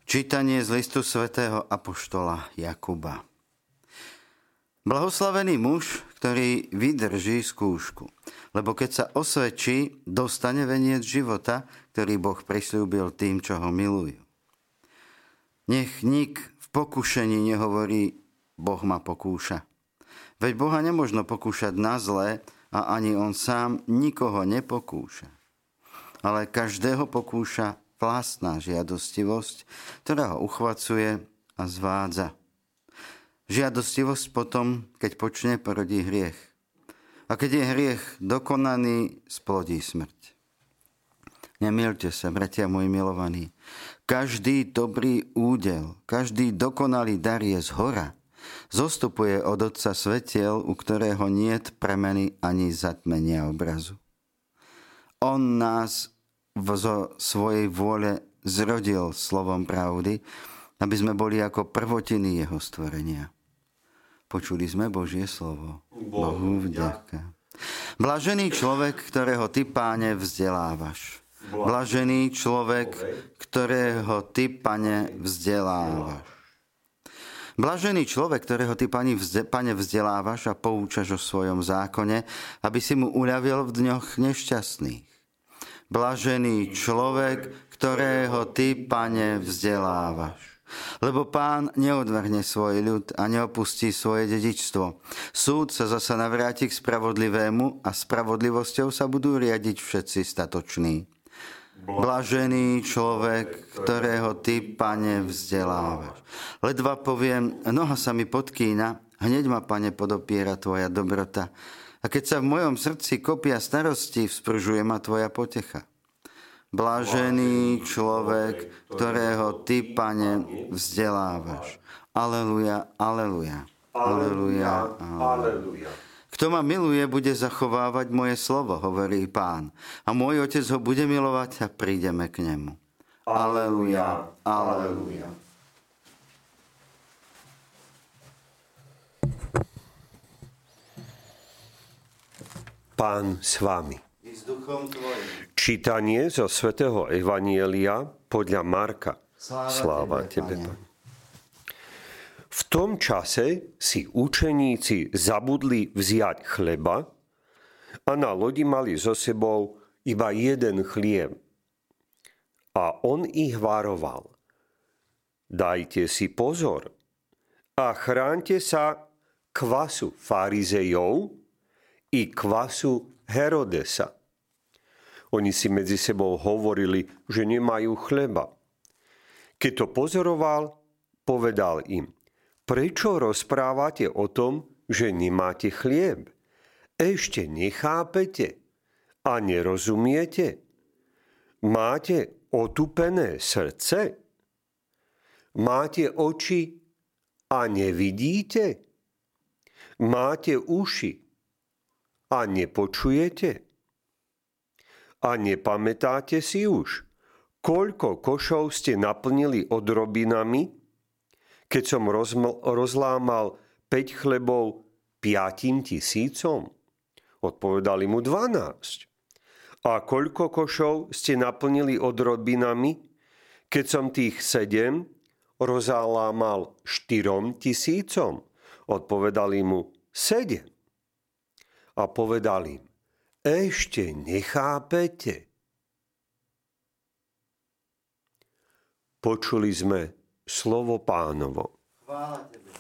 Čítanie z listu svätého apoštola Jakuba. Blahoslavený muž, ktorý vydrží skúšku, lebo keď sa osvedčí, dostane veniec života, ktorý Boh prisľúbil tým, čo ho milujú. Nech nik v pokušení nehovorí, Boh ma pokúša. Veď Boha nemožno pokúšať na zlé a ani on sám nikoho nepokúša. Ale každého pokúša vlastná žiadostivosť, ktorá ho uchvacuje a zvádza. Žiadostivosť potom, keď počne, porodí hriech. A keď je hriech dokonaný, splodí smrť. Nemýlte sa, bratia moji milovaní. Každý dobrý údel, každý dokonalý dar je zhora. Zostupuje od Otca svetiel, u ktorého niet premeny ani zatmenia obrazu. On nás zo svojej vôle zrodil slovom pravdy, aby sme boli ako prvotiny jeho stvorenia. Počuli sme Božie slovo. Bohu vďaka. Blažený človek, ktorého ty, Páne, vzdelávaš. Blažený človek, ktorého ty, Pane, vzdelávaš. Blažený človek, ktorého ty, Pane, vzdelávaš a poučaš o svojom zákone, aby si mu uľavil v dňoch nešťastných. Blažený človek, ktorého ty, Pane, vzdelávaš. Lebo Pán neodvrhne svoj ľud a neopustí svoje dedičstvo. Súd sa zasa navráti k spravodlivému a spravodlivosťou sa budú riadiť všetci statoční. Blažený človek, ktorého ty, Pane, vzdelávaš. Ledva poviem, noha sa mi podkýna, hneď ma, Pane, podopiera tvoja dobrota. A keď sa v mojom srdci kopia starosti, vzpružuje ma tvoja potecha. Blažený človek, ktorého ty, Pane, vzdelávaš. Aleluja, aleluja, aleluja, aleluja. Kto ma miluje, bude zachovávať moje slovo, hovorí Pán. A môj Otec ho bude milovať a prídeme k nemu. Aleluja, aleluja. Pán s vami. Čítanie zo svätého Evanjelia podľa Marka. Sláva tebe, Pane. V tom čase si učeníci zabudli vziať chleba a na lodi mali so sebou iba jeden chlieb. A on ich varoval. Dajte si pozor a chránte sa kvasu farizejov i kvasu Herodesa. Oni si medzi sebou hovorili, že nemajú chleba. Keď to pozoroval, povedal im: prečo rozprávate o tom, že nemáte chlieb? Ešte nechápete a nerozumiete? Máte otupené srdce? Máte oči a nevidíte? Máte uši a nepočujete? A nepamätáte si už, koľko košov ste naplnili odrobinami, keď som rozlámal 5 chlebov 5 000? Odpovedali mu 12. A koľko košov ste naplnili odrobinami, keď som tých 7 rozlámal 4 000? Odpovedali mu 7. A povedali im: ešte nechápete? Počuli sme slovo Pánovo. Chvála tebe.